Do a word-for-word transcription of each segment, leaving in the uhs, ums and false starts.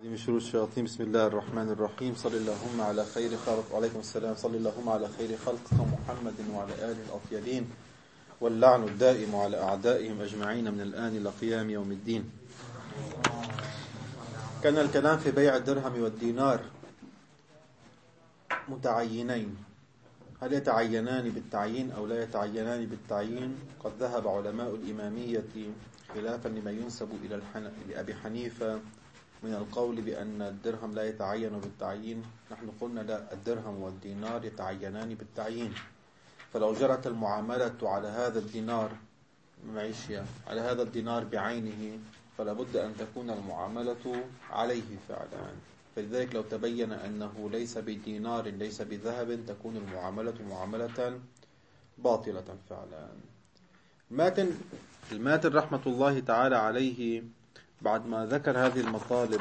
من شرور الشياطين. بسم الله الرحمن الرحيم. صلى اللهم على خير خلق وعليكم السلام صلى اللهم على خير خلقك محمد وعلى آله الأطيبين، واللعن الدائم على أعدائهم أجمعين من الآن إلى قيام يوم الدين. كان الكلام في بيع الدرهم والدينار متعينين، هل يتعينان بالتعيين أو لا يتعينان بالتعيين؟ قد ذهب علماء الإمامية خلافا لما ينسب إلى أبي حنيفة من القول بأن الدرهم لا يتعين بالتعيين. نحن قلنا لا، الدرهم والدينار يتعينان بالتعيين. فلو جرت المعاملة على هذا الدينار معيشيا على هذا الدينار بعينه فلا بد أن تكون المعاملة عليه فعلا. فلذلك لو تبين أنه ليس بدينار ليس بذهب تكون المعاملة معاملة باطلة فعلا. الماتن الماتن رحمة الله تعالى عليه بعد ما ذكر هذه المطالب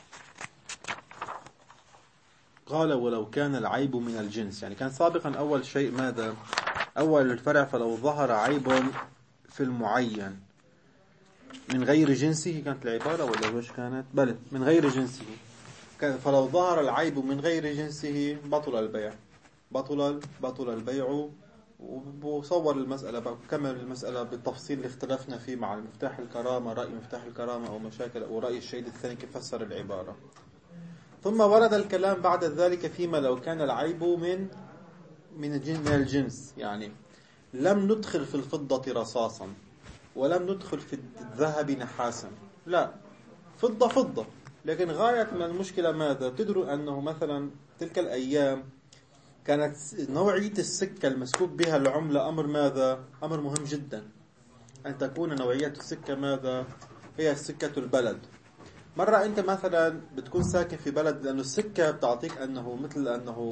قال: ولو كان العيب من الجنس. يعني كان سابقا أول شيء ماذا؟ أول الفرع فلو ظهر عيب في المعين من غير جنسه، كانت العبارة ولا وش كانت؟ بل من غير جنسه. فلو ظهر العيب من غير جنسه بطل البيع بطل بطل البيع. وصور المسألة بقى، كمل المسألة بالتفصيل اللي اختلفنا فيه مع المفتاح الكرامة، رأي مفتاح الكرامة أو مشاكل أو رأي الشهيد الثاني كيف فسر العبارة. ثم ورد الكلام بعد ذلك فيما لو كان العيب من من الجنس، يعني لم ندخل في الفضة رصاصا ولم ندخل في الذهب نحاسا، لا، فضة فضة. لكن غاية من المشكلة ماذا؟ تدروا أنه مثلا تلك الأيام كانت نوعية السكة المسكوب بها العملة أمر ماذا؟ أمر مهم جدا، أن تكون نوعية السكة ماذا؟ هي سكة البلد. مرة أنت مثلا بتكون ساكن في بلد، لأنه السكة بتعطيك أنه مثل أنه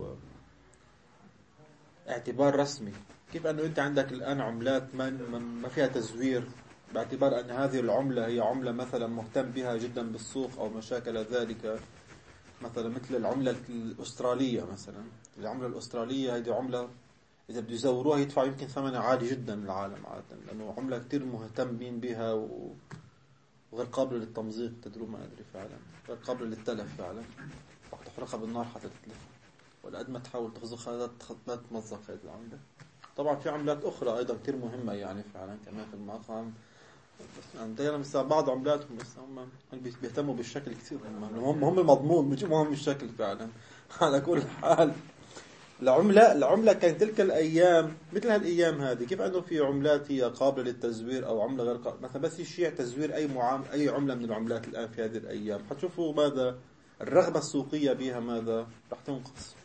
اعتبار رسمي. كيف أنه أنت عندك الآن عملات ما فيها تزوير، باعتبار أن هذه العملة هي عملة مثلا مهتم بها جدا بالسوق أو مشاكل ذلك. مثلا مثل العملة الأسترالية، مثلا العملة الأسترالية هذه عملة إذا بده يزوروها يدفع يمكن ثمنها عالي جدا من العالم عادة، لأنه عملة كتير مهتمين بها وغير قابلة للتمزيق. تدروا ما أدري فعلا، غير قابلة للتلف فعلا. وقت تحرقها بالنار حتى تتلف، ولا قد ما تحاول تخزقها لا تمزق هذه العملة. طبعا في عملات أخرى أيضا كتير مهمة يعني فعلا كمان في المقام، بس عندنا مثلا بعض عملاتهم بس هم بيهتموا بالشكل كثير، هم هم المضمون مش مهم الشكل فعلا. على كل حال العملة العملة كانت تلك الأيام مثل هالأيام هذه، كيف أنه في عملات هي قابلة للتزوير أو عملة غير قابلة. مثلا بس يشيع تزوير أي معامل أي عملة من العملات الآن في هذه الأيام حتشوفوا ماذا؟ الرغبة السوقية بها ماذا؟ رح تنقص.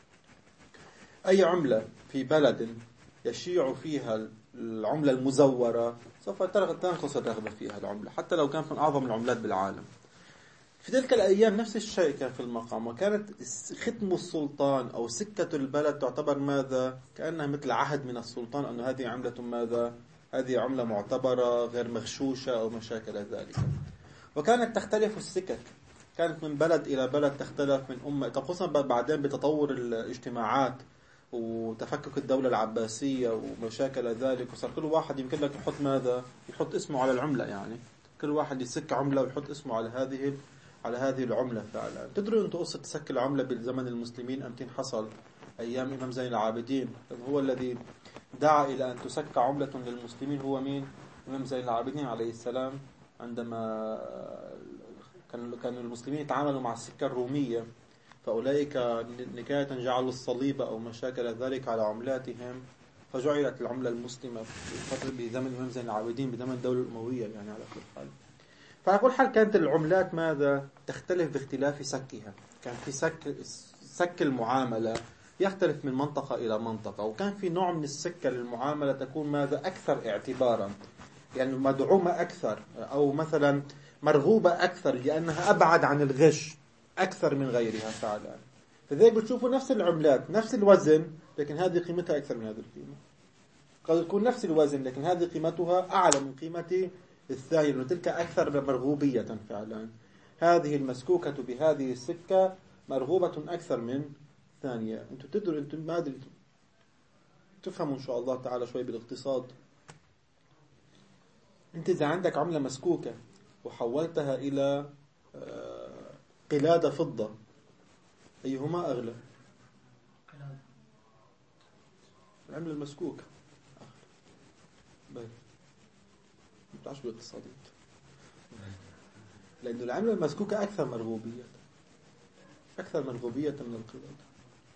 أي عملة في بلد يشيع فيها العملة المزورة سوف تنقص الرغبة فيها العملة، حتى لو كان من أعظم العملات بالعالم. في تلك الأيام نفس الشيء كان في المقام، وكانت ختم السلطان أو سكة البلد تعتبر ماذا؟ كأنها مثل عهد من السلطان أن هذه عملة ماذا؟ هذه عملة معتبرة غير مغشوشة أو مشاكل ذلك. وكانت تختلف السكك، كانت من بلد إلى بلد تختلف من أمة، خصوصا بعدين بتطور الاجتماعات وتفكك الدولة العباسية ومشاكل ذلك، وصار كل واحد يمكن لك يحط ماذا؟ يحط اسمه على العملة. يعني كل واحد يسك عملة ويحط اسمه على هذه على هذه العملة فعلا. تدروا أنتوا قصة تسك العملة بالزمن المسلمين أمتين حصل أيام إمام زين العابدين؟ هو الذي دعا إلى أن تسك عملة للمسلمين. هو مين؟ إمام زين العابدين عليه السلام. عندما كان كان المسلمين يتعاملوا مع السكة الرومية، فأولئك نكاية جعلوا الصليب أو مشاكل ذلك على عملاتهم، فجعلت العملة المسلمة في فترة بزمن إمام زين العابدين بزمن الدولة الأموية. يعني على كل حال، فعلى كل حال كانت العملات ماذا؟ تختلف باختلاف سكها. كان في سك سك المعاملة يختلف من منطقة إلى منطقة، وكان في نوع من السكة للمعاملة تكون ماذا؟ أكثر اعتبارا، يعني مدعومة أكثر أو مثلا مرغوبة أكثر لأنها أبعد عن الغش أكثر من غيرها فعلا. فذلك بتشوفوا نفس العملات نفس الوزن، لكن هذه قيمتها أكثر من هذه القيمة. قد تكون نفس الوزن لكن هذه قيمتها أعلى من قيمة الثانية، لأن تلك أكثر مرغوبية فعلا. هذه المسكوكة بهذه السكة مرغوبة أكثر من ثانية. أنتم تدروا، أنتم ما أدري تفهموا إن شاء الله تعالى شوي بالاقتصاد. أنت إذا عندك عملة مسكوكة وحولتها إلى قلادة فضة، أيهما أغلى؟ العملة المسكوكة أغلى. ما بتعرفش بالاقتصاديات، لأن العملة المسكوكة أكثر مرغوبية، أكثر مرغوبية من القلادة.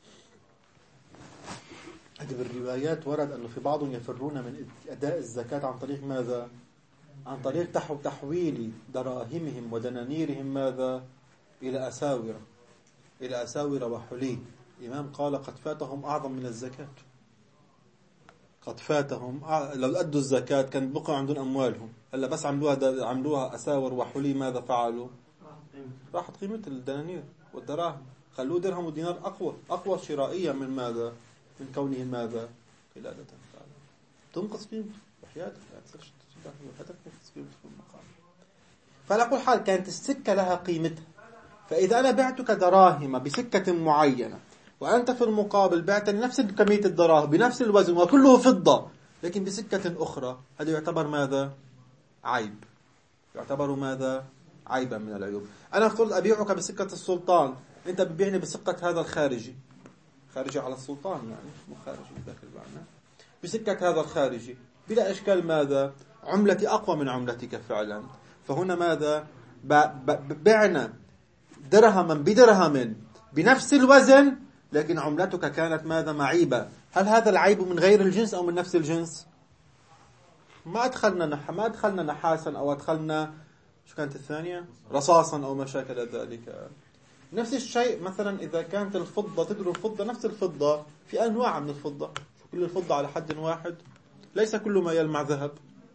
هذه بالروايات ورد أنه في بعضهم يفرون من أداء الزكاة عن طريق ماذا؟ عن طريق تحويل دراهمهم ودنانيرهم ماذا؟ إلى أساور، إلى أساور وحلي. الإمام قال قد فاتهم أعظم من الزكاة، قد فاتهم لو أدوا الزكاة كان بقى عندهم أموالهم، هلا بس عملوها عملوها أساور وحلي، ماذا فعلوا؟ راحت قيمة الدنانير والدراهم، خلوه درهم ودينار أقوى أقوى شرائيا من ماذا؟ من كونه ماذا؟ قلادة. تنقص قيمته وحياتك تنقص قيمته في المقام. فعلى كل حال كانت السكة لها قيمتها. فإذا أنا بعتك دراهم بسكة معينة وأنت في المقابل بعتني نفس كمية الدراهم بنفس الوزن وكله فضة لكن بسكة أخرى، هذا يعتبر ماذا؟ عيب، يعتبر ماذا؟ عيبا من العيوب. أنا افترض أبيعك بسكة السلطان، أنت بتبيعني بسكة هذا الخارجي، خارجي على السلطان يعني مو خارجي داخل معنا، بسكة هذا الخارجي بلا إشكال. ماذا؟ عملتي أقوى من عملتك فعلا. فهنا ماذا؟ بعنا درهما بدرهم بنفس الوزن لكن عملتك كانت ماذا؟ معيبة. هل هذا العيب من غير الجنس أو من نفس الجنس؟ ما أدخلنا نح ما أدخلنا نحاسا أو أدخلنا شو كانت الثانية؟ رصاصا أو ما شاكل ذلك. نفس الشيء مثلا إذا كانت الفضة، تدروا الفضة نفس الفضة في أنواع من الفضة، كل الفضة على حد واحد، ليس كل ما يلمع ذهب،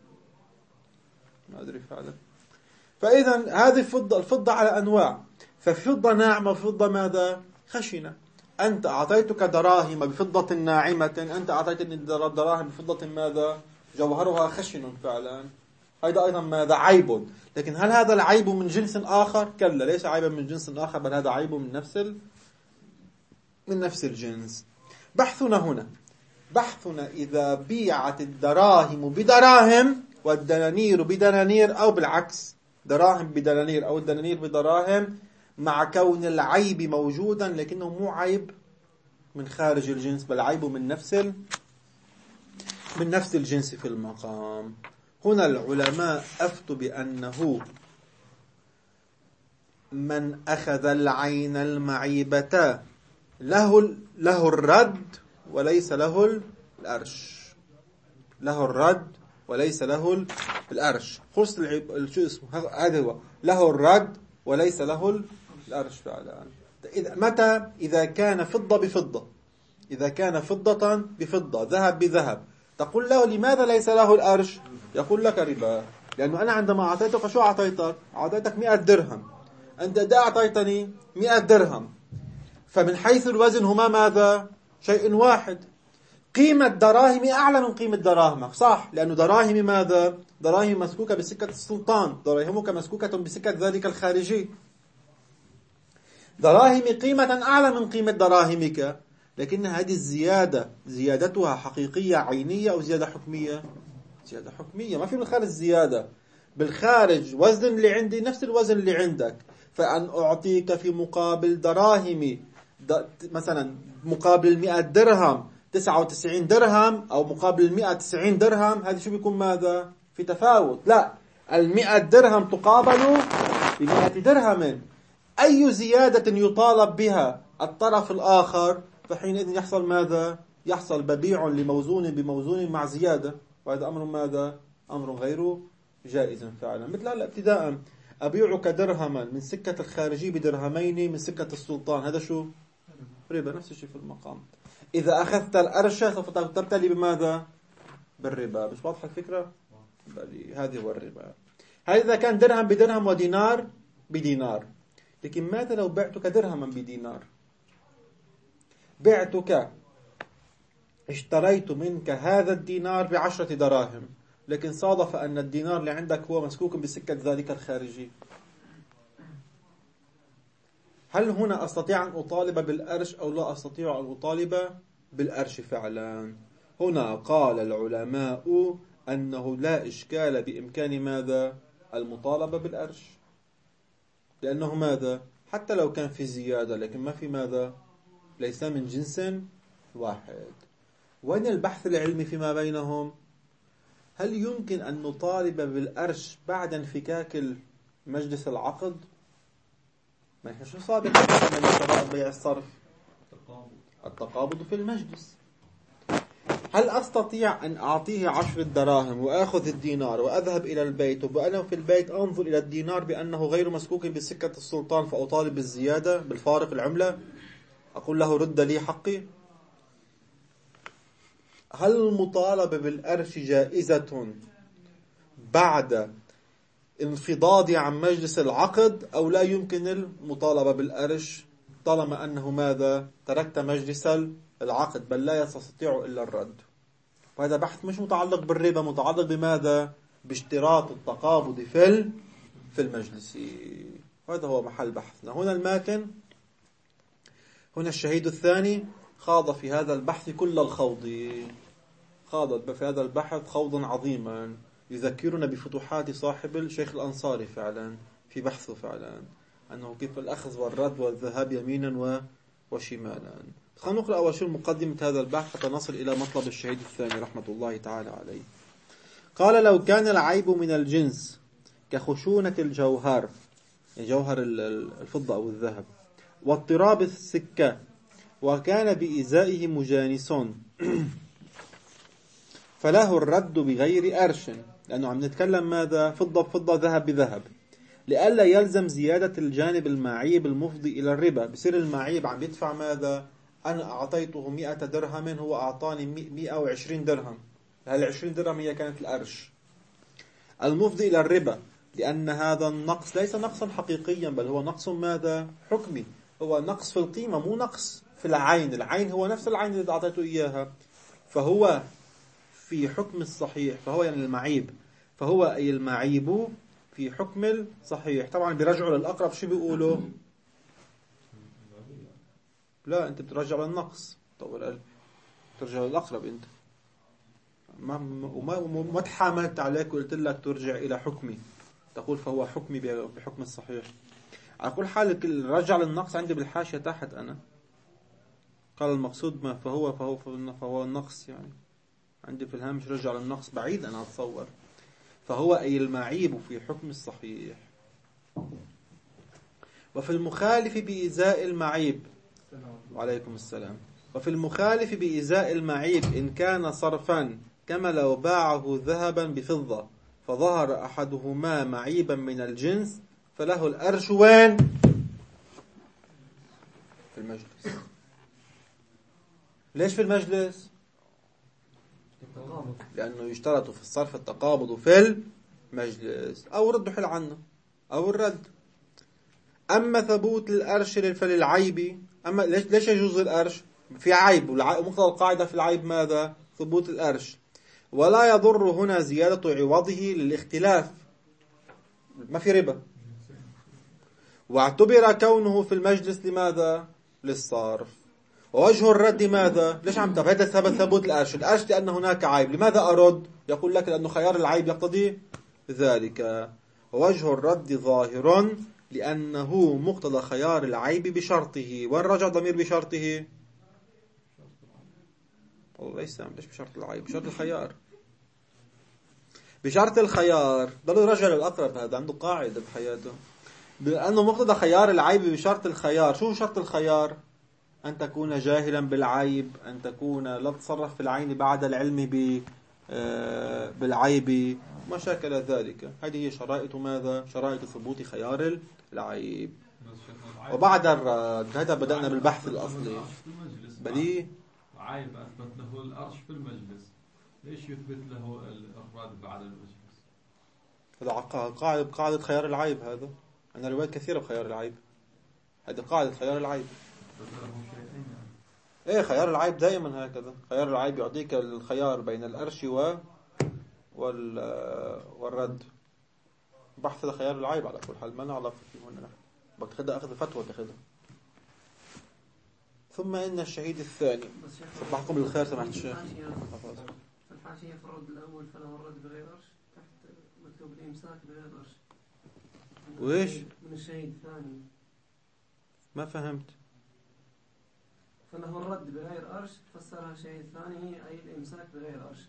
ما أدري فعلا. فإذا هذه الفضة الفضة على أنواع، ففضة ناعمة وفضة ماذا؟ خشنة. أنت أعطيتك دراهم بفضة ناعمة، أنت أعطيتني دراهم بفضة ماذا؟ جوهرها خشن فعلا. هذا أيضا ماذا؟ عيب. لكن هل هذا العيب من جنس آخر؟ كلا، ليس عيبا من جنس آخر، بل هذا عيب من نفس ال... من نفس الجنس. بحثنا هنا بحثنا إذا بيعت الدراهم بدراهم والدنانير بدنانير، أو بالعكس دراهم بدنانير أو الدنانير بدراهم، مع كون العيب موجودا لكنه مو عيب من خارج الجنس بل عيب من نفس ال... من نفس الجنس في المقام. هنا العلماء أفتوا بأنه من أخذ العين المعيبة له له الرد وليس له الأرش، له الرد وليس له الأرش. خلص شو اسمه هذا؟ هو له الرد وليس له الأرش فعلا. إذا متى؟ إذا كان فضة بفضة، إذا كان فضة بفضة، ذهب بذهب، تقول له لماذا ليس له الأرش؟ يقول لك ربا، لأنه أنا عندما أعطيتك شو أعطيتك؟ أعطيتك مئة درهم، أنت دا أعطيتني مئة درهم، فمن حيث الوزن هما ماذا؟ شيء واحد. قيمة دراهمي أعلى من قيمة دراهمك، صح؟ لأنه دراهمي ماذا؟ دراهمي مسكوكة بسكة السلطان، دراهمك مسكوكة بسكة ذلك الخارجي. دراهمي قيمة أعلى من قيمة دراهمك، لكن هذه الزيادة زيادتها حقيقية عينية أو زيادة حكمية؟ زيادة حكمية. ما في بالخارج زيادة، بالخارج وزن اللي عندي نفس الوزن اللي عندك. فأن أعطيك في مقابل دراهمي مثلا مقابل المئة درهم تسعة وتسعين درهم، أو مقابل المئة تسعين درهم، هذا شو بيكون ماذا؟ في تفاوت. لا، المئة درهم تقابل بمئة درهم. أي زيادة يطالب بها الطرف الآخر فحينئذ يحصل ماذا؟ يحصل ببيع لموزون بموزون مع زيادة، وهذا أمر ماذا؟ أمر غير جائز فعلا. مثل هلا ابتداء أبيعك درهما من سكة الخارجي بدرهمين من سكة السلطان، هذا شو؟ ربا. نفس الشيء في المقام. إذا أخذت الأرش سوف تبتلي بماذا؟ بالربا. مش واضحة الفكرة؟ هذه هو الربا. هذا إذا كان درهم بدرهم ودينار بدينار. لكن ماذا لو بعتك درهما بدينار؟ بعتك اشتريت منك هذا الدينار بعشرة دراهم، لكن صادف أن الدينار اللي عندك هو مسكوك بسكة ذلك الخارجي. هل هنا أستطيع أن أطالب بالأرش أو لا أستطيع أن أطالب بالأرش فعلا؟ هنا قال العلماء أنه لا إشكال بإمكان ماذا؟ المطالبة بالأرش، لأنه ماذا؟ حتى لو كان في زيادة لكن ما في ماذا؟ ليس من جنس واحد. وين البحث العلمي فيما بينهم؟ هل يمكن أن نطالب بالأرش بعد انفكاك مجلس العقد؟ ما إحنا شو سابق من شرائط بيع الصرف؟ التقابض في المجلس. هل أستطيع أن أعطيه عشر دراهم وأخذ الدينار وأذهب إلى البيت وأنا في البيت أنظر إلى الدينار بأنه غير مسكوك بسكة السلطان فأطالب بالزيادة بالفارق العملة؟ أقول له رد لي حقي؟ هل المطالبة بالأرش جائزة بعد انفضاضي عن مجلس العقد أو لا يمكن المطالبة بالأرش طالما أنه ماذا؟ تركت مجلس العقد بل لا يستطيع إلا الرد. وهذا بحث مش متعلق بالربا، متعلق بماذا؟ باشتراط التقابض في في المجلس. هذا هو محل بحثنا هنا. الماتن هنا الشهيد الثاني خاض في هذا البحث كل الخوض، خاض في هذا البحث خوضا عظيما يذكرنا بفتوحات صاحب الشيخ الأنصاري فعلا في بحثه فعلا أنه كيف الأخذ والرد والذهاب يمينا وشمالا. خلينا نقرأ أول شيء مقدمة هذا البحث حتى نصل إلى مطلب الشهيد الثاني رحمة الله تعالى عليه. قال: لو كان العيب من الجنس كخشونة الجوهر، جوهر الفضة أو الذهب، واضطراب السكة، وكان بإزائه مجانس فله الرد بغير أرش، لأنه عم نتكلم ماذا؟ فضة بفضة، ذهب بذهب، لئلا يلزم زيادة الجانب المعيب المفضي إلى الربا. بصير المعيب عم يدفع ماذا؟ أنا أعطيته مئة درهم هو أعطاني مئة وعشرين درهم، هالعشرين درهم هي كانت الأرش المفضي إلى الربا، لأن هذا النقص ليس نقصا حقيقيا بل هو نقص ماذا؟ حكمي، هو نقص في القيمة مو نقص في العين. العين هو نفس العين اللي أعطيته إياها، فهو في حكم الصحيح، فهو يعني المعيب، فهو أي المعيب في حكم الصحيح. طبعا بيرجعوا للأقرب، شو بيقولوا؟ لا، أنت بترجع للنقص، طول قلب ترجع للأقرب أنت، ما وما ما تحاملت عليك وقلت لك ترجع إلى حكمي، تقول فهو حكمي بحكم الصحيح. على كل حال الرجع للنقص عندي بالحاشية تحت أنا قال المقصود ما فهو فهو فهو النقص، يعني عندي في الهامش رجع للنقص بعيد أنا أتصور. فهو أي المعيب في حكم الصحيح. وفي المخالف بإزاء المعيب، وعليكم السلام، وفي المخالف بإزاء المعيب إن كان صرفا كما لو باعه ذهبا بفضة فظهر أحدهما معيبا من الجنس فله الأرش. وين؟ في المجلس. ليش في المجلس؟ لأنه يشترط في الصرف التقابض في المجلس، أو رد حل عنه أو الرد. أما ثبوت الأرش فللعيب، أما ليش ليش يجوز الأرش؟ في عيب، ومقتضى القاعدة في العيب ماذا؟ ثبوت الأرش. ولا يضر هنا زيادة عوضه للاختلاف، ما في ربا. واعتبر كونه في المجلس لماذا؟ للصرف. ووجه الرد ماذا؟ ليش عم تبهد ثبت ثبوت الأرش؟ الأرش لأن هناك عيب. لماذا أرد؟ يقول لك لأنه خيار العيب يقتضي ذلك. ووجه الرد ظاهر لأنه مقتضى خيار العيب بشرطه. وين رجع ضمير بشرطه؟ والله ليس ليش بشرط العيب؟ بشرط الخيار، بشرط الخيار. ضل رجع للأقرب، هذا عنده قاعدة بحياته لأنه مقتضى خيار العيب بشرط الخيار. شو شرط الخيار؟ أن تكون جاهلا بالعيب، أن تكون لا تتصرف في العين بعد العلم بالعيب، ما شاكل ذلك. هذه هي شرائط ماذا؟ شرائط ثبوت خيار العيب. وبعد الرد هذا بدأنا بالبحث الأصلي. بدي عيب أثبت له الأرش في المجلس، ليش يثبت له الرد بعد المجلس؟ هذا قاعدة قاعدة خيار العيب. هذا أنا روايات كثيرة بخيار العيب، هذه قاعدة خيار العيب. ايه خيار العيب دائما هكذا. خيار العيب يعطيك الخيار بين الأرش و وال والرد. بحث خيار العيب على كل حال ما نعرف فيه هنا، بدك تاخذ أخذ فتوى تاخذها. ثم إن الشهيد الثاني. صبحكم بالخير سمحت الشيخ. الحاشية في الرد الأول فله الرد بغير أرش، تحت مكتوب الإمساك بغير أرش. وإيش؟ من الشهيد الثاني ما فهمت. فله الرد بغير أرش فسرها شيء ثاني أي الإمساك بغير أرش.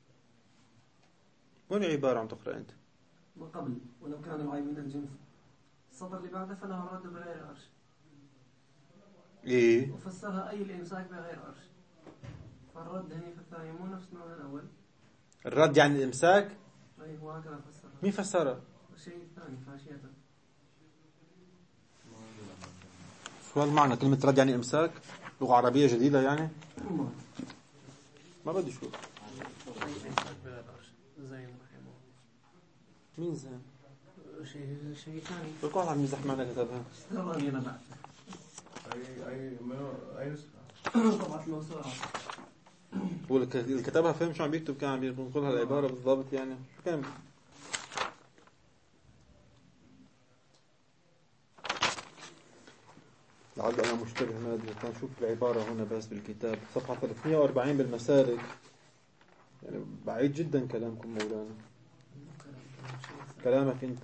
وين العبارة عم تقرأ أنت؟ ما قبل ولو كان العيب من الجنس. السطر اللي بعده فله الرد بغير أرش. إيه؟ وفسرها أي الإمساك بغير أرش. فالرد هني في الثاني مو نفس ما الأول. الرد يعني الإمساك؟ أي هو هكذا فسرها. مين فسرها؟ الشيء الثاني فاشيته. شو المعنى كلمة رد يعني إمساك؟ لغة عربية جديدة يعني؟ ما ما بدي شو. أي إمساك بغير أرش. زين رحمه. مين زين؟ شيء شيء ثاني. بالقول عم يمزح معنا كتبها. تراني أنا بعد. أي أي ما أي نسخة. طبعا الموسوعة. هو اللي كتبها فهم شو عم بيكتب، كان عم ينقل هالعبارة بالضبط يعني. شو كان؟ لعل أنا مشتبه ما أدري. كان شوف العبارة هنا بس بالكتاب صفحة ثلاثمئة وأربعين بالمسالك. يعني بعيد جدا كلامكم مولانا، كلامك أنت.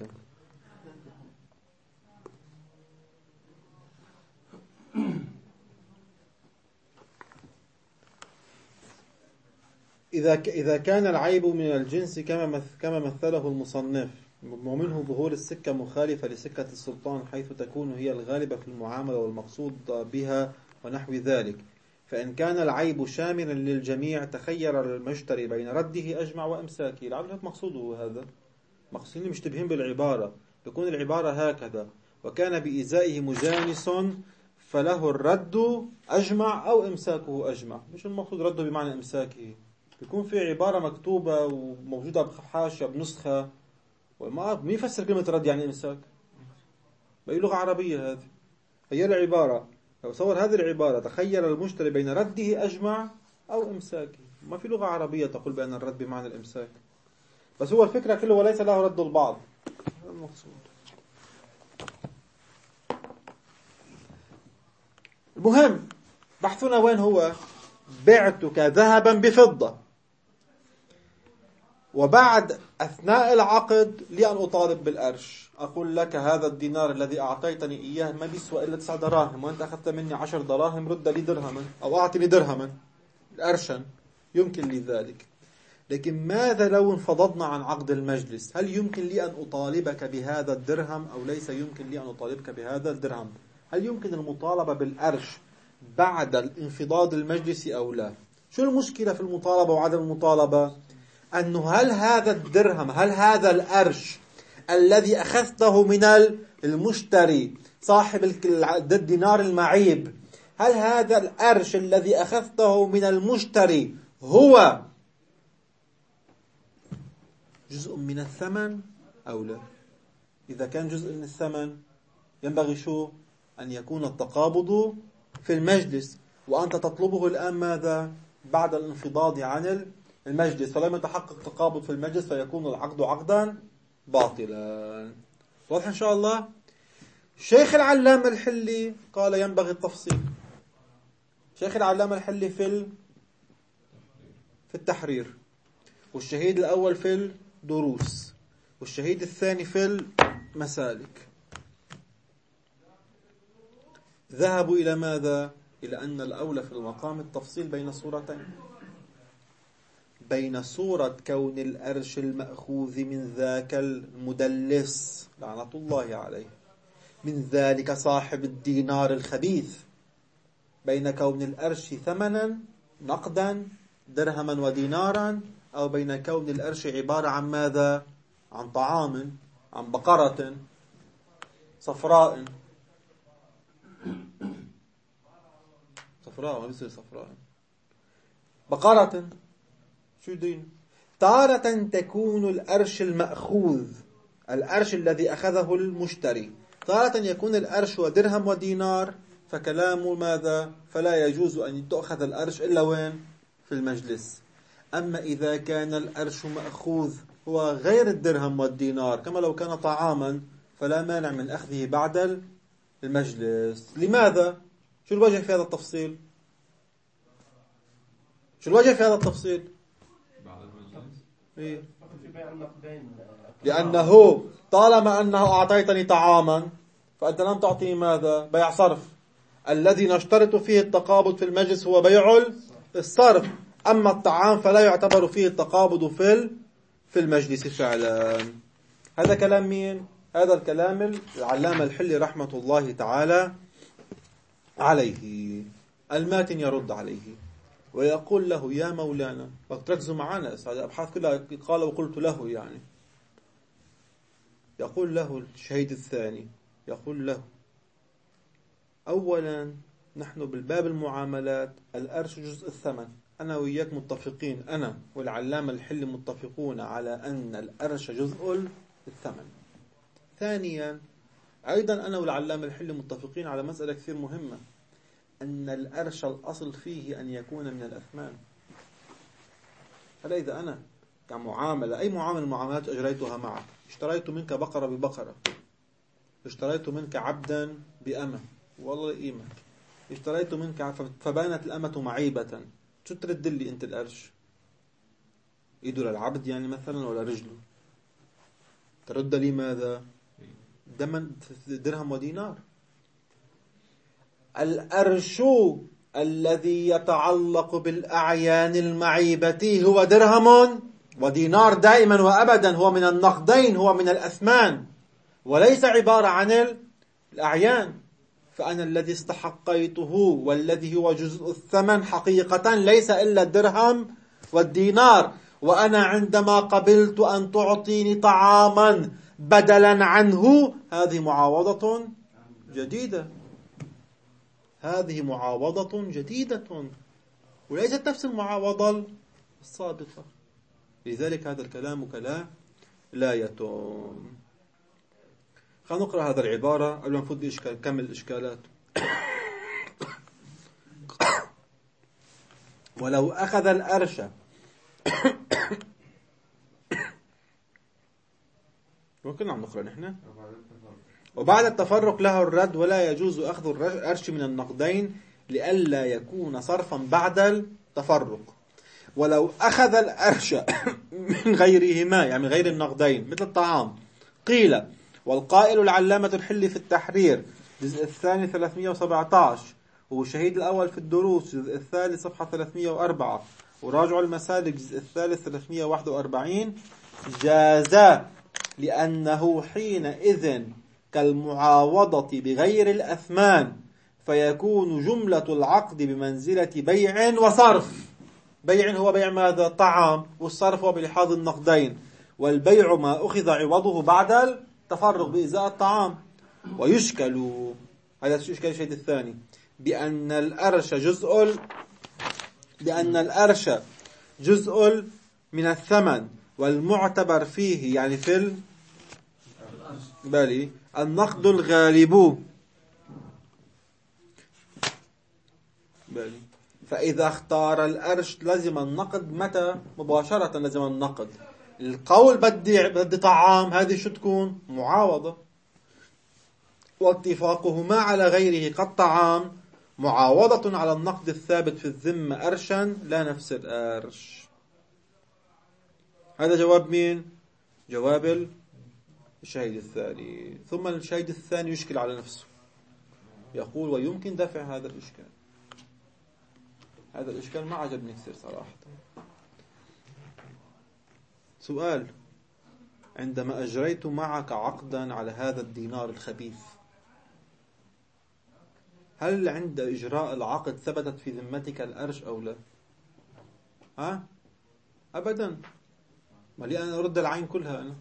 إذا إذا كان العيب من الجنس كما كما مثله المصنف، ومنه ظهور السكة مخالفة لسكة السلطان حيث تكون هي الغالبة في المعاملة والمقصود بها ونحو ذلك، فإن كان العيب شاملا للجميع تخير المشتري بين رده أجمع وإمساكه. لعله مقصوده هذا، مقصودين مشتبهين بالعبارة، يكون العبارة هكذا: وكان بإزائه مجانس فله الرد أجمع أو إمساكه أجمع. مش المقصود رده بمعنى إمساكه، يكون في عبارة مكتوبة وموجودة بحاشية بنسخة وما مين يفسر كلمة رد يعني إمساك؟ بأي لغة عربية هذه؟ هي العبارة لو صور هذه العبارة تخير المشتري بين رده أجمع أو إمساكه، ما في لغة عربية تقول بأن الرد بمعنى الإمساك. بس هو الفكرة كله وليس له رد البعض، هذا المقصود. المهم بحثنا وين هو؟ بعتك ذهبا بفضة، وبعد أثناء العقد لي أن أطالب بالأرش. أقول لك هذا الدينار الذي أعطيتني إياه ما بيسوى إلا تسع دراهم، وأنت أخذت مني عشر دراهم، رد لي درهما أو أعطني درهما أرشا، يمكن لي ذلك. لكن ماذا لو انفضضنا عن عقد المجلس؟ هل يمكن لي أن أطالبك بهذا الدرهم أو ليس يمكن لي أن أطالبك بهذا الدرهم؟ هل يمكن المطالبة بالأرش بعد الانفضاض المجلسي أو لا؟ شو المشكلة في المطالبة وعدم المطالبة؟ أنه هل هذا الدرهم، هل هذا الأرش الذي أخذته من المشتري صاحب الدينار المعيب، هل هذا الأرش الذي أخذته من المشتري هو جزء من الثمن أو لا؟ إذا كان جزء من الثمن ينبغي شو؟ أن يكون التقابض في المجلس، وأنت تطلبه الآن ماذا؟ بعد الانفضاض عن المجلس، فلم يتحقق تقابض في المجلس فيكون العقد عقدا باطلا. واضح إن شاء الله؟ شيخ العلامة الحلي قال ينبغي التفصيل. شيخ العلامة الحلي في في التحرير، والشهيد الأول في الدروس، والشهيد الثاني في المسالك. ذهبوا إلى ماذا؟ إلى أن الأولى في المقام التفصيل بين صورتين، بين صورة كون الأرش المأخوذ من ذاك المدلس لعنة الله عليه، من ذلك صاحب الدينار الخبيث، بين كون الأرش ثمنا نقدا درهما ودينارا، أو بين كون الأرش عبارة عن ماذا؟ عن طعام، عن بقرة صفراء. صفراء ما بيصير صفراء، بقرة شو دين؟ تارة تكون الأرش المأخوذ، الأرش الذي أخذه المشتري، تارة يكون الأرش ودرهم ودينار، فكلام ماذا؟ فلا يجوز أن تأخذ الأرش إلا وين؟ في المجلس. أما إذا كان الأرش مأخوذ هو غير الدرهم والدينار كما لو كان طعاما، فلا مانع من أخذه بعد المجلس. لماذا؟ شو الوجه في هذا التفصيل؟ شو الوجه في هذا التفصيل؟ بعد المجلس إيه؟ في بيع النقدين. لأنه طالما أنه أعطيتني طعاما فأنت لم تعطي ماذا؟ بيع صرف. الذي نشترط فيه التقابض في المجلس هو بيع الصرف. أما الطعام فلا يعتبر فيه التقابض في في المجلس فعلا. هذا كلام مين؟ هذا الكلام العلامة الحلي رحمة الله تعالى عليه. الماتن يرد عليه ويقول له: يا مولانا، تركزوا معنا، هذه أبحاث كلها قال وقلت له يعني. يقول له الشهيد الثاني، يقول له: أولا نحن بالباب المعاملات الأرش جزء الثمن، أنا وإياك متفقين، أنا والعلامة الحلي متفقون على أن الأرش جزء الثمن. ثانيا أيضا أنا والعلامة الحلي متفقين على مسألة كثير مهمة، أن الأرش الأصل فيه أن يكون من الأثمان. فلا إذا أنا كمعاملة، أي معاملة المعاملات أجريتها معك، اشتريت منك بقرة ببقرة، اشتريت منك عبدا بأمة، والله قيمة، اشتريت منك فبانت الأمة معيبة، شو ترد لي أنت الأرش؟ إيده للعبد يعني مثلا ولا رجله؟ ترد لي ماذا؟ دما درهم ودينار. الأرش الذي يتعلق بالأعيان المعيبة هو درهم ودينار دائما وأبدا، هو من النقدين، هو من الأثمان، وليس عبارة عن الأعيان. فأنا الذي استحقيته والذي هو جزء الثمن حقيقة ليس إلا الدرهم والدينار. وأنا عندما قبلت أن تعطيني طعاما بدلا عنه، هذه معاوضة جديدة، هذه معاوضة جديدة وليست نفس المعاوضة السابقة. لذلك هذا الكلام كلام لا يتم. خلينا نقرأ هذا العبارة قبل ما نفوت بإشكال، نكمل الإشكالات. ولو أخذ الأرش وكنا عم نقرأ نحن. وبعد التفرق له الرد، ولا يجوز أخذ الأرش من النقدين لئلا يكون صرفا بعد التفرق. ولو أخذ الأرش من غيرهما، يعني غير النقدين، مثل الطعام، قيل: والقائل العلامة الحلي في التحرير الجزء الثاني ثلاثمئة وسبعة عشر، والشهيد الأول في الدروس الجزء الثالث صفحة ثلاثمئة وأربعة، وراجع المسالك الجزء الثالث ثلاثمئة وواحد وأربعين، جاز لأنه حينئذ كالمعاوضة بغير الأثمان، فيكون جملة العقد بمنزلة بيع وصرف. بيع هو بيع ماذا؟ طعام، والصرف هو بلحاظ النقدين، والبيع ما أخذ عوضه بعد التفرق بإزاء الطعام. ويشكل، هذا يشكل الشيء الثاني، بأن الأرش جزء بأن الأرش جزء من الثمن، والمعتبر فيه يعني في بالي النقد الغالب بالي. فإذا اختار الأرش لزم النقد. متى؟ مباشرة لزم النقد. القول بدي بدي طعام، هذه شو تكون؟ معاوضة. واتفاقهما على غيره كالطعام معاوضة على النقد الثابت في الذمة أرشا لا نفس الأرش. هذا جواب مين؟ جواب الشهيد الثاني. ثم الشهيد الثاني يشكل على نفسه، يقول: ويمكن دفع هذا الإشكال. هذا الإشكال ما عجبني كثير صراحة. سؤال: عندما أجريت معك عقدا على هذا الدينار الخبيث، هل عند إجراء العقد ثبتت في ذمتك الأرش أو لا؟ ها؟ أبدا. ما لي أنا أرد العين كلها أنا.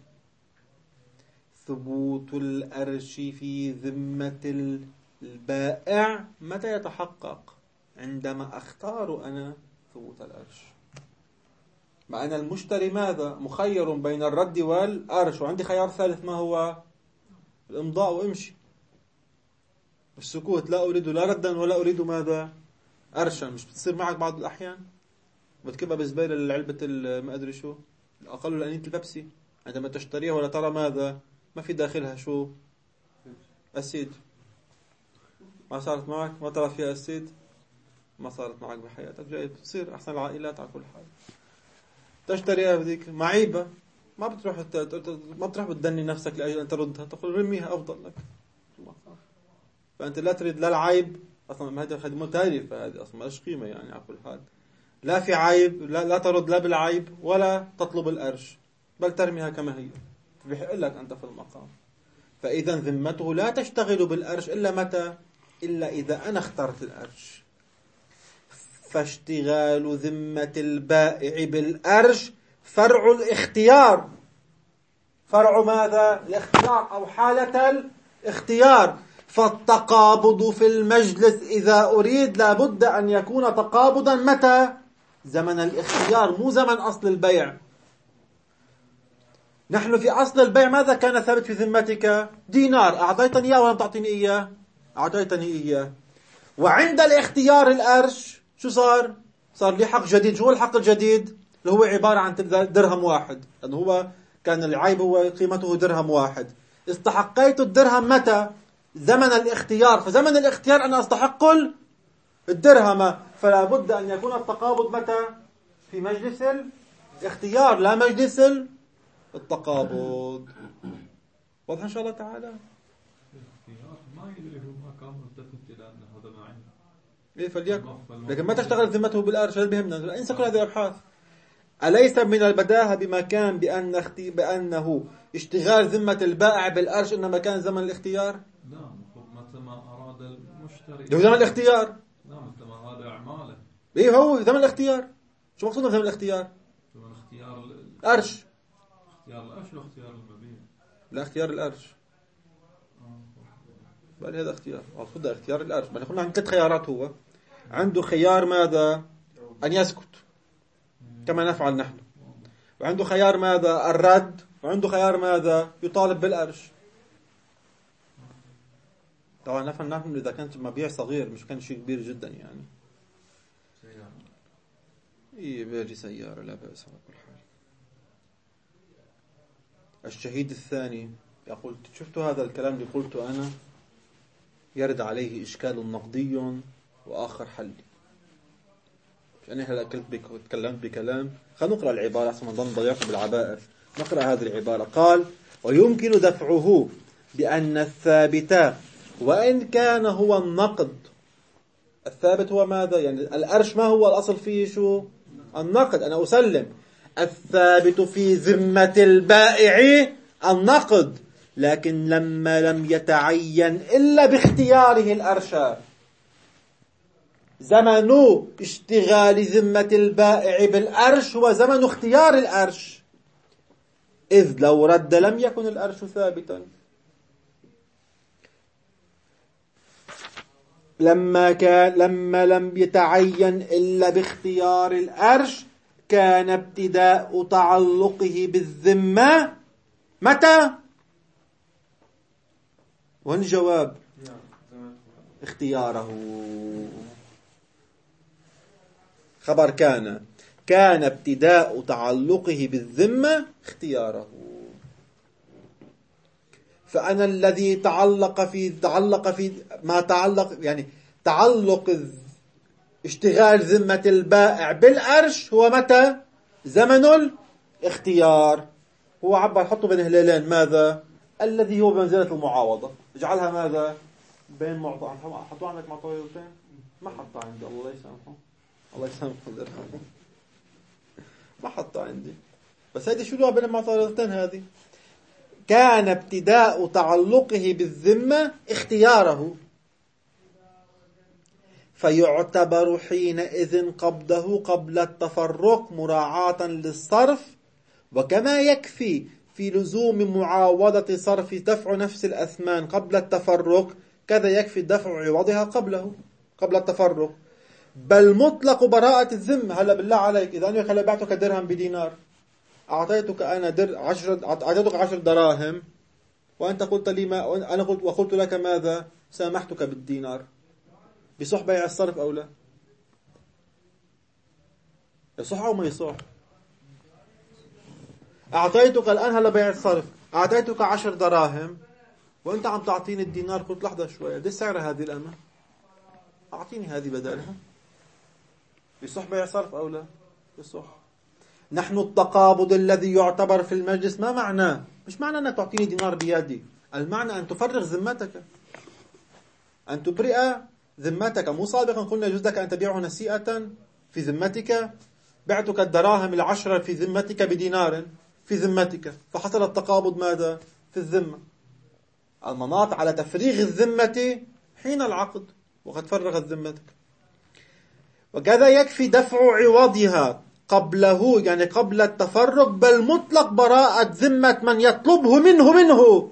ثبوت الأرش في ذمة البائع متى يتحقق؟ عندما أختار أنا ثبوت الأرش. مع أن المشتري ماذا؟ مخير بين الرد والأرش، وعندي خيار ثالث، ما هو؟ الإمضاء وامشي. السكوت، لا أريد لا ردا ولا أريد ماذا؟ أرشا. مش بتصير معك بعض الأحيان بتكبها بزبالة لعلبة ما أدري شو، الأقل لأنية البيبسي، عندما تشتريها ولا ترى ماذا؟ ما في داخلها شو؟ أسيد. ما صارت معك؟ ما ترى فيها أسيد؟ ما صارت معك بحياتك. جاي بتصير أحسن العائلات على كل حال. تشتريها بذيك معيبة، ما بتروح ما بتروح بتدني نفسك لأجل أن تردها، تقول رميها أفضل لك. المقام. فأنت لا تريد لا العيب، أصلا هذه خدمة تالفة، هذه أصلا ما لهاش قيمة يعني على كل حال. لا في عيب، لا, لا ترد لا بالعيب ولا تطلب الأرش، بل ترميها كما هي. بيحق لك أنت في المقام. فإذا ذمته لا تشتغل بالأرش إلا متى؟ إلا إذا أنا اخترت الأرش. فاشتغال ذمة البائع بالأرش فرع الاختيار. فرع ماذا؟ الاختيار أو حالة الاختيار. فالتقابض في المجلس إذا أريد لابد أن يكون تقابضا متى؟ زمن الاختيار، مو زمن أصل البيع. نحن في أصل البيع ماذا كان ثابت في ذمتك؟ دينار، أعطيتني إياه ولم تعطيني إياه؟ أعطيتني إياه. وعند الاختيار الأرش شو صار؟ صار لي حق جديد. شو هو الحق الجديد؟ اللي هو عبارة عن درهم واحد، لأنه هو كان العيب هو قيمته درهم واحد. استحقيت الدرهم متى؟ زمن الاختيار. فزمن الاختيار أنا أستحق الدرهم، فلا بد أن يكون التقابض متى؟ في مجلس الاختيار لا مجلس التقابض. واضح إن شاء الله تعالى؟ ما يدري هو ما كان ملتفت إلى أن هذا ما عنده. إيه فليكن، لكن ما تشتغل ذمته بالأرش. هذا بهمنا، انسى كل هذه الأبحاث. أليس من البداهة بمكان بأن اختي... بأنه اشتغال ذمة البائع بالأرش إنما كان زمن الاختيار؟ نعم، متى ما أراد المشتري. ده زمن الاختيار. نعم، متى ما أراد أعماله. إيه هو زمن الاختيار. شو مقصود بزمن الاختيار؟ زمن اختيار الأرش. اختيار الأرش واختيار المبيع. لا، اختيار الأرش. بل هذا اختيار. أقصد اختيار الأرش. بل قلنا عن ثلاث خيارات. هو عنده خيار ماذا؟ أن يسكت كما نفعل نحن. وعنده خيار ماذا؟ الرد. وعنده خيار ماذا؟ يطالب بالأرش. طبعا نفهم نحن إذا كانت مبيع صغير، مش كان شيء كبير جدا يعني. سيارة. إيه بيجي سيارة لا بأس على كل حال. الشهيد الثاني يقول: شفت هذا الكلام اللي قلته أنا يرد عليه إشكال نقدي وآخر حل. يعني هلا قلت بك تكلمت بكلام، خلينا نقرأ العبارة أحسن ما نضل نضيعكم بالعبائر. نقرأ هذه العبارة. قال: ويمكن دفعه بأن الثابت وإن كان هو النقد. الثابت هو ماذا؟ يعني الأرش ما هو الأصل فيه؟ شو النقد. أنا أسلم الثابت في ذمة البائع النقد، لكن لما لم يتعين إلا باختياره الأرش. زمن اشتغال ذمة البائع بالأرش هو زمن اختيار الأرش، إذ لو رد لم يكن الأرش ثابتا. لما كان لما لم يتعين إلا باختيار الأرش كان ابتداء تعلقه بالذمة متى؟ وين الجواب؟ اختياره. خبر كان كان ابتداء تعلقه بالذمة اختياره. فأنا الذي تعلق في تعلق في ما تعلق يعني تعلق اشتغال ذمة البائع بالأرش هو متى؟ زمن الاختيار. هو عبر حطه بين هلالين ماذا؟ الذي هو بمنزلة المعاوضة. اجعلها ماذا؟ بين معطى. حطوا عندك معطيتين؟ ما حطوا عندي. الله يسامحه الله يسامحه ويرحمه. ما حطوا عندي. بس هذه شو بين المعطيتين هذه؟ كان ابتداء تعلقه بالذمة اختياره، فيعتبر حينئذ قبضه قبل التفرق مراعاة للصرف. وكما يكفي في لزوم معاوضة صرف دفع نفس الأثمان قبل التفرق، كذا يكفي دفع عوضها قبله قبل التفرق. بل مطلق براءة الذمة. هلا بالله عليك، إذا أنا خلي بعتك درهم بدينار، أعطيتك أنا در عشر أعطيتك عشر دراهم، وأنت قلت لي ما أنا قلت وقلت لك ماذا؟ سامحتك بالدينار. بصح بيع الصرف أو لا؟ يصح أو ما يصح؟ أعطيتك الآن هلا بيع الصرف، أعطيتك عشر دراهم وأنت عم تعطيني الدينار. قلت لحظة شوية، دي سعر هذه الأمة، أعطيني هذه بدالها. يصح بيع صرف أو لا؟ يصح. نحن التقابض الذي يعتبر في المجلس ما معناه؟ مش معنى أنك تعطيني دينار بيدي، المعنى أن تفرغ ذمتك. أن تبرئ ذمتك. مو سابقا قلنا يجوز لك أن تبيعه نسيئة في ذمتك؟ بعتك الدراهم العشرة في ذمتك بدينار في ذمتك، فحصل التقابض ماذا؟ في الذمة. المناط على تفريغ الذمة حين العقد، وقد فرغت ذمتك. وكذا يكفي دفع عوضها قبله، يعني قبل التفرق، بل مطلق براءة ذمة من يطلبه منه منه.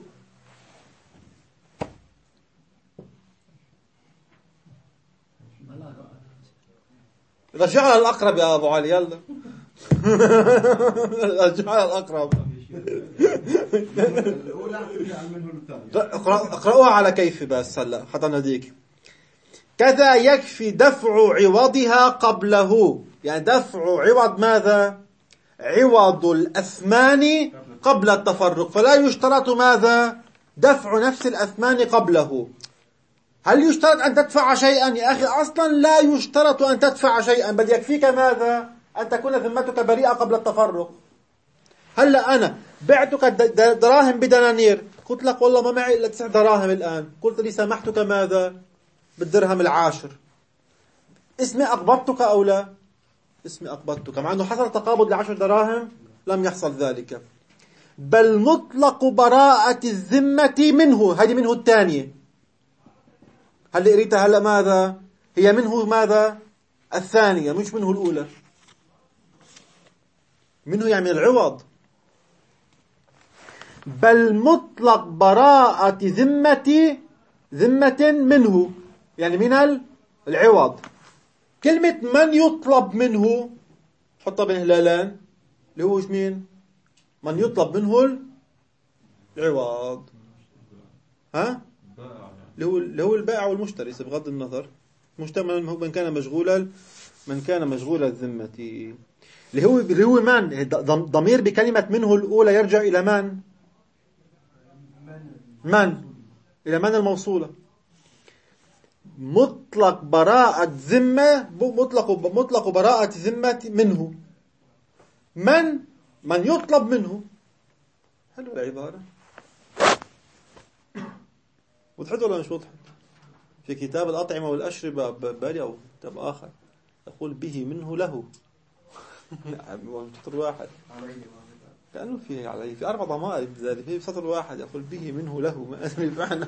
رجعها الأقرب يا أبو علي، يلا رجعها الأقرب. اقرأوها على كيف بس هلا حتى نديك. كذا يكفي دفع عوضها قبله، يعني دفع عوض ماذا؟ عوض الأثمان قبل التفرق، فلا يشترط ماذا؟ دفع نفس الأثمان قبله. هل يشترط أن تدفع شيئا؟ يا أخي أصلا لا يشترط أن تدفع شيئا، بل يكفيك ماذا؟ أن تكون ذمتك بريئة قبل التفرق. هلا أنا بعتك دراهم بدنانير، قلت لك والله ما معي إلا تسع دراهم الآن، قلت لي سامحتك ماذا؟ بالدرهم العاشر. اسمي أقبضتك أو لا؟ اسمي أقبضتك، مع أنه حصل تقابض لعشر دراهم لم يحصل ذلك. بل مطلق براءة الذمة منه، هذه منه الثانية. هل قريتها هلا ماذا؟ هي منه ماذا؟ الثانية، مش منه الأولى. منه يعني العوض. بل مطلق براءة ذمة ذمة منه، يعني من العوض. كلمة من يطلب منه حطها بين هلالان، اللي هو مين؟ من يطلب منه العوض. ها؟ اللي هو اللي هو البائع والمشتري بغض النظر. مجتمع من كان مشغولا من كان مشغول الذمة، اللي هو اللي هو من ضمير بكلمة منه الأولى يرجع إلى من؟ من إلى من الموصولة. مطلق براءة ذمة، مطلق مطلق براءة ذمة منه. من من يطلب منه. حلو العبارة، وضحت ولا مش وضحت؟ في كتاب الأطعمة والأشربة بالي أو كتاب آخر يقول به منه له. سطر واحد كأنه فيه عليه في أربع ضمائر بذلك، في سطر واحد يقول به منه له، ما أدري معنى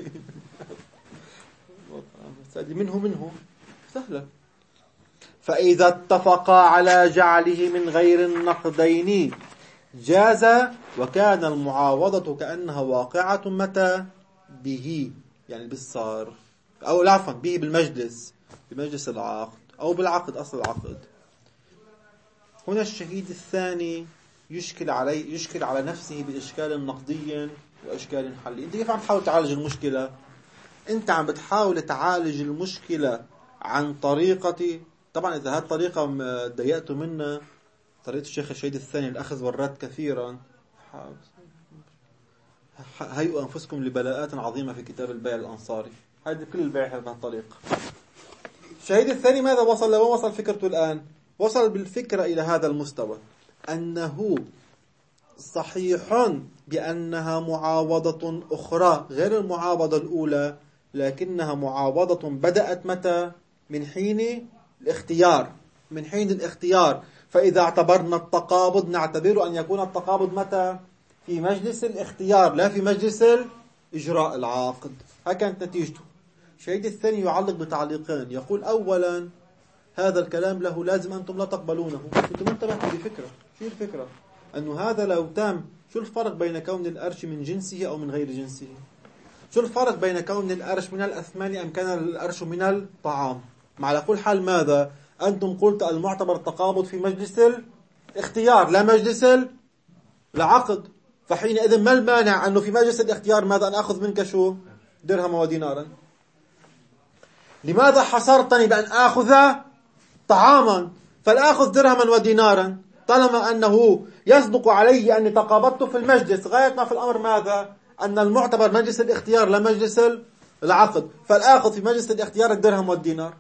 منه منه سهلة. فإذا اتفقا على جعله من غير النقدين جاز، وكان المعاوضة كأنها واقعة متى؟ به، يعني بالصرف، أو عفوا به بالمجلس، بمجلس العقد أو بالعقد، أصل العقد. هنا الشهيد الثاني يشكل عليه يشكل على نفسه بإشكال نقدي وإشكال حلي. أنت كيف عم تحاول تعالج المشكلة؟ أنت عم بتحاول تعالج المشكلة عن طريقة، طبعا إذا هذه الطريقة ضيقت منها، طريقة الشيخ الشهيد الثاني الأخذ والرد كثيرا، هيئوا أنفسكم لبلاءات عظيمة في كتاب البيع الأنصاري، هذه كل البيع بهذه الطريقة. الشهيد الثاني ماذا وصل له؟ وصل فكرته الآن، وصل بالفكرة إلى هذا المستوى، أنه صحيح بأنها معاوضة أخرى غير المعاوضة الأولى، لكنها معاوضة بدأت متى؟ من حين الاختيار، من حين الاختيار. فإذا اعتبرنا التقابض نعتبر أن يكون التقابض متى؟ في مجلس الاختيار، لا في مجلس إجراء العقد. هكذا نتيجته. الشهيد الثاني يعلق بتعليقين، يقول أولا هذا الكلام له لازم أنتم لا تقبلونه. أنتم انتبهتوا لفكرة، شو الفكرة؟ أنه هذا لو تام، شو الفرق بين كون الأرش من جنسه أو من غير جنسه؟ شو الفرق بين كون الأرش من الأثمان أم كان الأرش من الطعام؟ مع على كل حال ماذا؟ أنتم قلت المعتبر التقابض في مجلس الاختيار لا مجلس العقد، فحينئذ ما المانع أنه في مجلس الاختيار ماذا؟ أن أخذ منك شو؟ درهم ودينارا. لماذا حصرتني بأن أخذ طعاما؟ فالآخذ درهما ودينارا طالما أنه يصدق عليه أني تقابضت في المجلس. غاية ما في الأمر ماذا؟ أن المعتبر مجلس الاختيار لا مجلس العقد، فالآخذ في مجلس الاختيار الدرهم والدينار.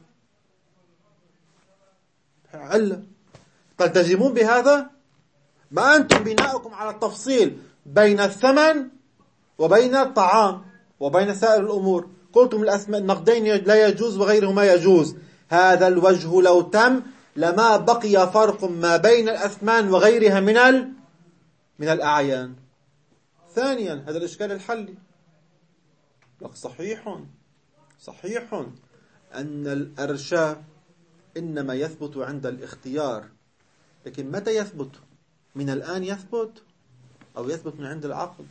علة تلتزمون بهذا؟ ما أنتم بناؤكم على التفصيل بين الثمن وبين الطعام وبين سائر الأمور، قلتم الأثم... النقدين لا يجوز وغيرهما يجوز. هذا الوجه لو تم لما بقي فرق ما بين الأثمان وغيرها من ال... من الأعيان. ثانيا هذا الإشكال الحلي، صحيح صحيح أن الأرش إنما يثبت عند الاختيار، لكن متى يثبت؟ من الآن يثبت أو يثبت من عند العقد؟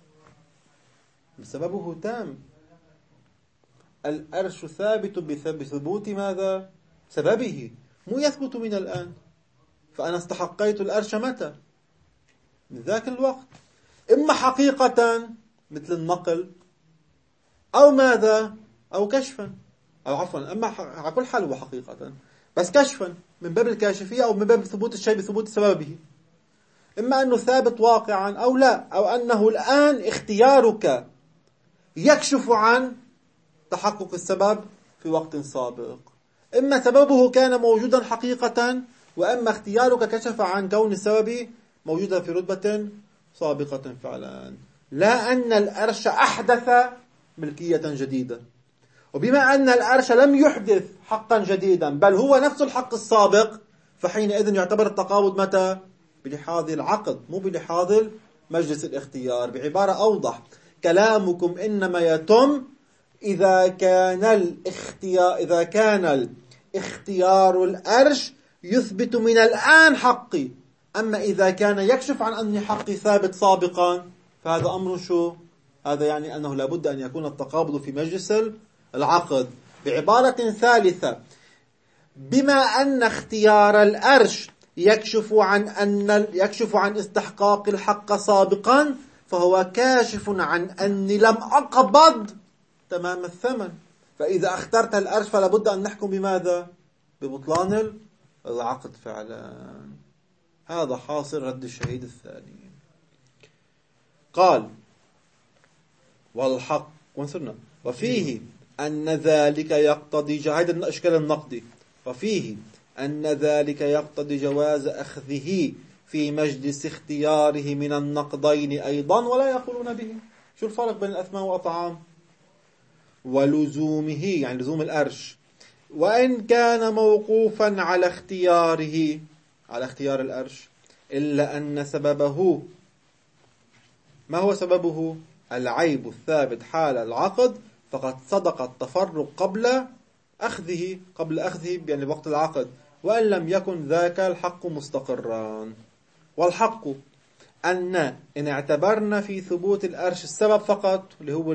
بسببه تام. الأرش ثابت بثبوت ماذا؟ سببه، مو يثبت من الآن. فأنا استحقيت الأرش متى؟ من ذاك الوقت، إما حقيقة مثل النقل، أو ماذا؟ أو كشفا، أو عفوا أما على كل حال هو حقيقة بس كشفا من باب الكاشفية، أو من باب ثبوت الشيء بثبوت سببه. إما أنه ثابت واقعا أو لا، أو أنه الآن اختيارك يكشف عن تحقق السبب في وقت سابق. إما سببه كان موجودا حقيقة، وإما اختيارك كشف عن كون السبب موجودا في رتبة سابقة فعلا. لا أن الأرش أحدث ملكية جديدة، وبما أن الأرش لم يحدث حقا جديدا بل هو نفس الحق السابق، فحينئذ يعتبر التقابض متى؟ بلحاظ العقد، مو بلحاظ مجلس الاختيار. بعبارة أوضح، كلامكم إنما يتم إذا كان الاختيار إذا كان الاختيار الأرش يثبت من الآن حقي، أما إذا كان يكشف عن أن حقي ثابت سابقا فهذا أمر شو؟ هذا يعني أنه لابد أن يكون التقابض في مجلس العقد. بعبارة ثالثة، بما أن اختيار الأرش يكشف عن أن يكشف عن استحقاق الحق سابقا، فهو كاشف عن أني لم أقبض تمام الثمن. فإذا اخترت الأرش فلا بد أن نحكم بماذا؟ ببطلان العقد فعلا. هذا حاصل رد الشهيد الثاني. قال والحق وانصرنا وفيه أن ذلك يقتضي جهاد الإشكال النقدي، وفيه أن ذلك يقتضي جواز أخذه في مجلس اختياره من النقدين أيضا ولا يقولون به. شو الفرق بين الأثمان والأطعام؟ ولزومه يعني لزوم الأرش، وإن كان موقوفا على اختياره على اختيار الأرش، إلا أن سببه، ما هو سببه؟ العيب الثابت حال العقد، فقد صدق التفرق قبل أخذه قبل أخذه يعني وقت العقد، وإن لم يكن ذاك الحق مستقرا. والحق أن إن اعتبرنا في ثبوت الأرش السبب فقط اللي هو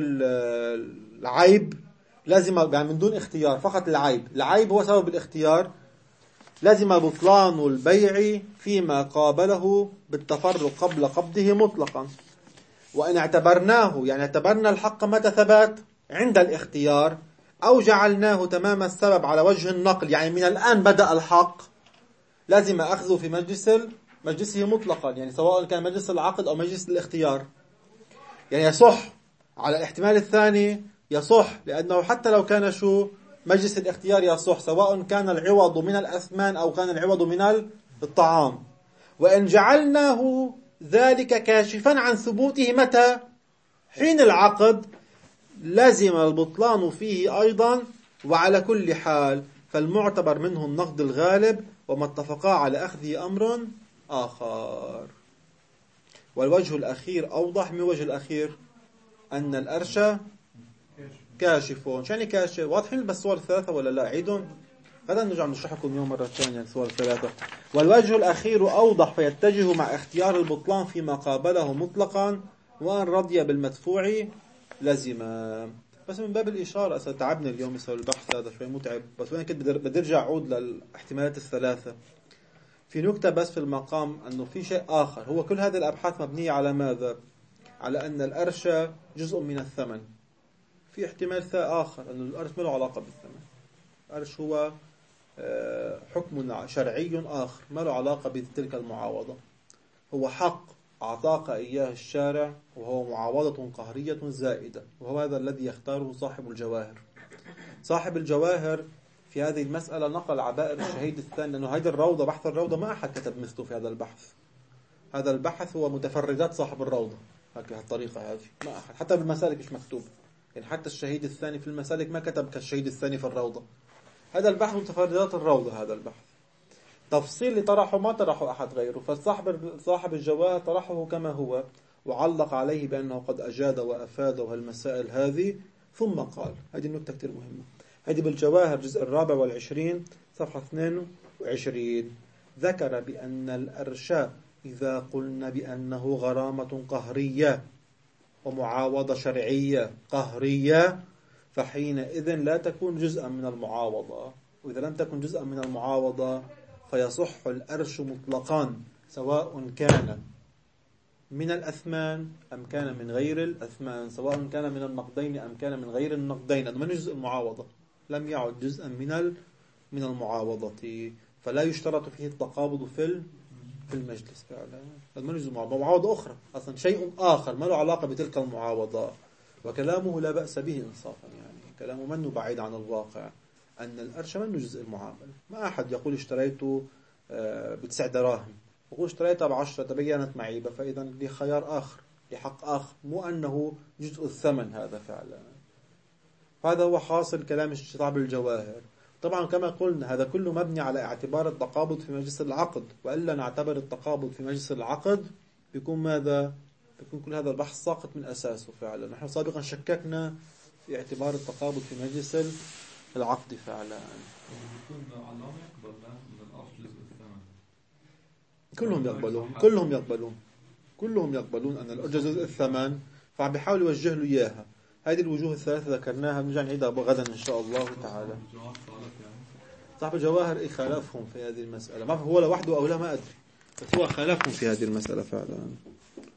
العيب، لازم يعني من دون اختيار، فقط العيب العيب هو سبب الاختيار، لازم بطلان البيع فيما قابله بالتفرق قبل قبضه مطلقا. وإن اعتبرناه يعني اعتبرنا الحق متى ثبت؟ عند الاختيار، أو جعلناه تمام السبب على وجه النقل يعني من الآن بدأ الحق، لازم أخذه في مجلس مجلسه مطلقا، يعني سواء كان مجلس العقد أو مجلس الاختيار. يعني يصح على الاحتمال الثاني، يصح لأنه حتى لو كان شو مجلس الاختيار يصح، سواء كان العوض من الأثمان أو كان العوض من الطعام. وإن جعلناه ذلك كاشفا عن ثبوته متى؟ حين العقد، لازم البطلان فيه أيضا. وعلى كل حال فالمعتبر منه النقد الغالب، وما اتفقا على أخذه أمر آخر. والوجه الأخير أوضح من وجه الأخير، أن الأرش كاشف. يعني كاشف واضحين بس صور الثلاثة ولا لا؟ عيدون غدا نرجع نشرح لكم يوم مرة ثانية صور الثلاثة. والوجه الأخير أوضح، فيتجه مع اختيار البطلان فيما قابله مطلقا، وأن رضي بالمدفوع لزما. بس من باب الإشارة ستعبنا اليوم يسوي البحث هذا شوي متعب، بس وين كنت بدي ارجع اعود للاحتمالات الثلاثة. في نكتة بس في المقام أنه في شيء آخر، هو كل هذه الأبحاث مبنية على ماذا؟ على أن الأرش جزء من الثمن. في احتمال آخر أن الأرش ما له علاقة بالثمن. الأرش هو حكم شرعي آخر ما له علاقة بتلك المعاوضة، هو حق أعطاك إياه الشارع، وهو معاوضة قهرية زائدة، وهو هذا الذي يختاره صاحب الجواهر. صاحب الجواهر في هذه المسألة نقل عبائر الشهيد الثاني، لأنه هذه الروضة، بحث الروضة ما أحد كتب مثله في هذا البحث. هذا البحث هو متفردات صاحب الروضة، هكذا الطريقة هذه ما أحد، حتى بالمسالك مش مكتوب. يعني حتى الشهيد الثاني في المسالك ما كتب كالشهيد الثاني في الروضة. هذا البحث متفردات الروضة. هذا البحث تفصيل اللي طرحه ما طرحه أحد غيره، فصاحب صاحب الجواهر طرحه كما هو وعلق عليه بأنه قد أجاد وأفاد وهالمسائل هذه، ثم قال هذه النكتة كتير مهمة. هذه بالجواهر الجزء الرابع والعشرين صفحة اثنين وعشرين ذكر بأن الأرشاء إذا قلنا بأنه غرامة قهرية ومعاوضة شرعية قهرية فحينئذ لا تكون جزءا من المعاوضة، وإذا لم تكن جزءا من المعاوضة فيصح الأرش مطلقا سواء كان من الأثمان أم كان من غير الأثمان، سواء كان من النقدين أم كان من غير النقدين. هذا من جزء المعاوضة، لم يعد جزءا من من المعاوضة، فلا يشترط فيه التقابض في في المجلس فعلا. هذا من جزء المعاوضة، معاوضة أخرى أصلا شيء آخر ما له علاقة بتلك المعاوضة. وكلامه لا بأس به إنصافا، يعني كلامه منه بعيد عن الواقع، أن الأرش منه جزء المعاملة. ما أحد يقول اشتريته بتسع دراهم يقول اشتريتها بعشرة تبينت معيبة فإذا لي خيار آخر لحق آخر، مو أنه جزء الثمن. هذا فعلا هذا هو حاصل كلام صاحب الجواهر. طبعا كما قلنا هذا كله مبني على اعتبار التقابض في مجلس العقد، وإلا نعتبر التقابض في مجلس العقد بيكون ماذا؟ بيكون كل هذا البحث ساقط من أساسه فعلا. نحن سابقا شككنا في اعتبار التقابض في مجلس العقد فعلا. كلهم يقبلون كلهم يقبلون كلهم يقبلون أن الأرش جزء الثمن، فعم بيحاول يوجه له إياها. هذه الوجوه الثلاثة ذكرناها، بنرجع نعيدها غدا إن شاء الله تعالى. صاحب الجواهر خالفهم في هذه المسألة، ما هو لوحده أو لا ما أدري، بس هو خالفهم في هذه المسألة فعلا.